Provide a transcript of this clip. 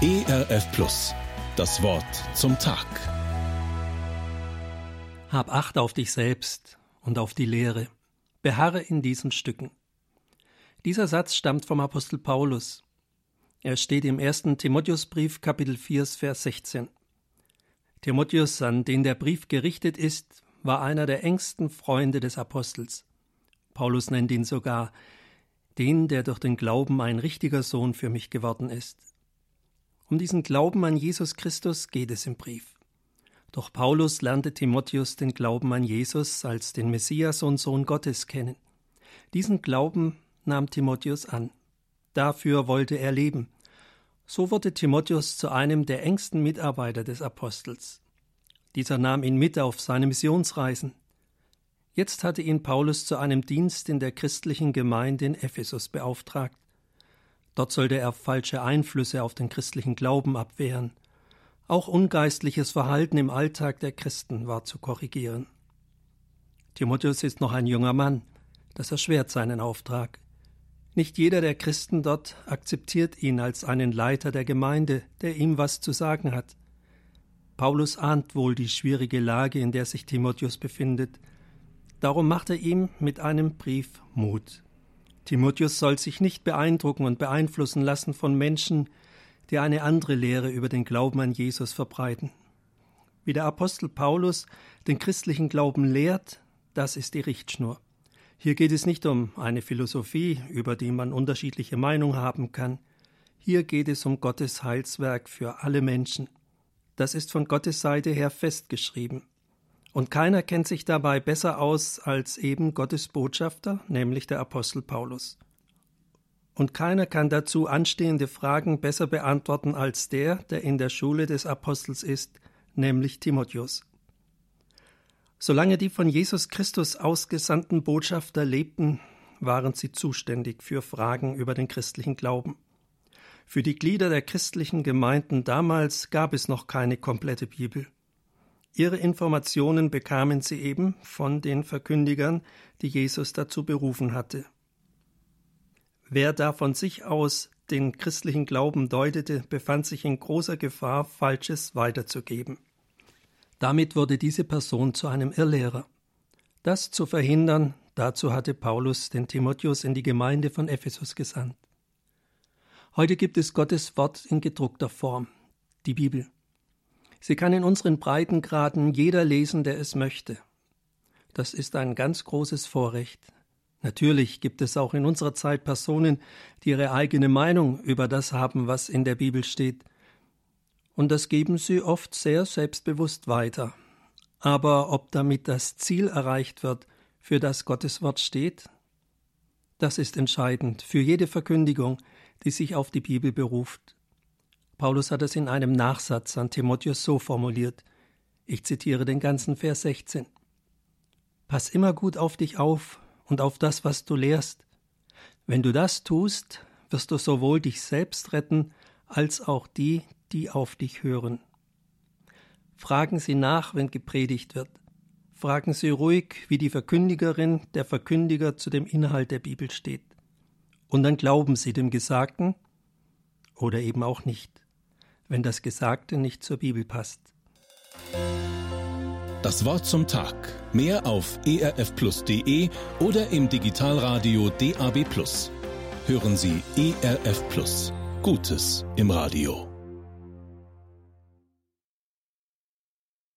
ERF Plus. Das Wort zum Tag. Hab Acht auf dich selbst und auf die Lehre. Beharre in diesen Stücken. Dieser Satz stammt vom Apostel Paulus. Er steht im 1. Timotheusbrief, Kapitel 4, Vers 16. Timotheus, an den der Brief gerichtet ist, war einer der engsten Freunde des Apostels. Paulus nennt ihn sogar den, der durch den Glauben ein richtiger Sohn für mich geworden ist. Um diesen Glauben an Jesus Christus geht es im Brief. Doch Paulus lernte Timotheus den Glauben an Jesus als den Messias und Sohn Gottes kennen. Diesen Glauben nahm Timotheus an. Dafür wollte er leben. So wurde Timotheus zu einem der engsten Mitarbeiter des Apostels. Dieser nahm ihn mit auf seine Missionsreisen. Jetzt hatte ihn Paulus zu einem Dienst in der christlichen Gemeinde in Ephesus beauftragt. Dort sollte er falsche Einflüsse auf den christlichen Glauben abwehren. Auch ungeistliches Verhalten im Alltag der Christen war zu korrigieren. Timotheus ist noch ein junger Mann. Das erschwert seinen Auftrag. Nicht jeder der Christen dort akzeptiert ihn als einen Leiter der Gemeinde, der ihm was zu sagen hat. Paulus ahnt wohl die schwierige Lage, in der sich Timotheus befindet. Darum macht er ihm mit einem Brief Mut. Timotheus soll sich nicht beeindrucken und beeinflussen lassen von Menschen, die eine andere Lehre über den Glauben an Jesus verbreiten. Wie der Apostel Paulus den christlichen Glauben lehrt, das ist die Richtschnur. Hier geht es nicht um eine Philosophie, über die man unterschiedliche Meinungen haben kann. Hier geht es um Gottes Heilswerk für alle Menschen. Das ist von Gottes Seite her festgeschrieben. Und keiner kennt sich dabei besser aus als eben Gottes Botschafter, nämlich der Apostel Paulus. Und keiner kann dazu anstehende Fragen besser beantworten als der in der Schule des Apostels ist, nämlich Timotheus. Solange die von Jesus Christus ausgesandten Botschafter lebten, waren sie zuständig für Fragen über den christlichen Glauben. Für die Glieder der christlichen Gemeinden damals gab es noch keine komplette Bibel. Ihre Informationen bekamen sie eben von den Verkündigern, die Jesus dazu berufen hatte. Wer da von sich aus den christlichen Glauben deutete, befand sich in großer Gefahr, Falsches weiterzugeben. Damit wurde diese Person zu einem Irrlehrer. Das zu verhindern, dazu hatte Paulus den Timotheus in die Gemeinde von Ephesus gesandt. Heute gibt es Gottes Wort in gedruckter Form, die Bibel. Sie kann in unseren Breitengraden jeder lesen, der es möchte. Das ist ein ganz großes Vorrecht. Natürlich gibt es auch in unserer Zeit Personen, die ihre eigene Meinung über das haben, was in der Bibel steht. Und das geben sie oft sehr selbstbewusst weiter. Aber ob damit das Ziel erreicht wird, für das Gottes Wort steht, das ist entscheidend für jede Verkündigung, die sich auf die Bibel beruft. Paulus hat es in einem Nachsatz an Timotheus so formuliert. Ich zitiere den ganzen Vers 16. Pass immer gut auf dich auf und auf das, was du lehrst. Wenn du das tust, wirst du sowohl dich selbst retten, als auch die, die auf dich hören. Fragen Sie nach, wenn gepredigt wird. Fragen Sie ruhig, wie die Verkündigerin, der Verkündiger zu dem Inhalt der Bibel steht. Und dann glauben Sie dem Gesagten oder eben auch nicht, wenn das Gesagte nicht zur Bibel passt. Das Wort zum Tag. Mehr auf erfplus.de oder im Digitalradio DAB+. Hören Sie ERF Plus. Gutes im Radio.